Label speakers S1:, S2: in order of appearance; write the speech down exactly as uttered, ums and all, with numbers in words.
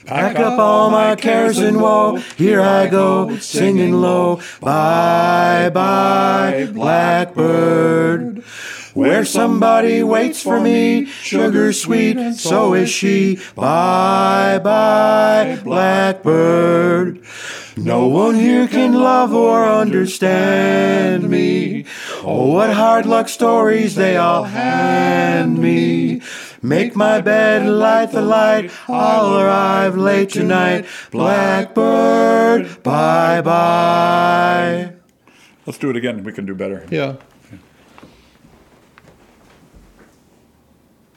S1: Pack up all my cares and woe, here I go, singing low. Bye, bye, blackbird. Where somebody waits for me, sugar sweet, so is she. Bye, bye, blackbird. No one here can love or understand me. Oh, what hard luck stories they all hand me. Make my bed, light the light, I'll arrive late tonight. Blackbird, bye-bye.
S2: Let's do it again. We can do better.
S3: Yeah.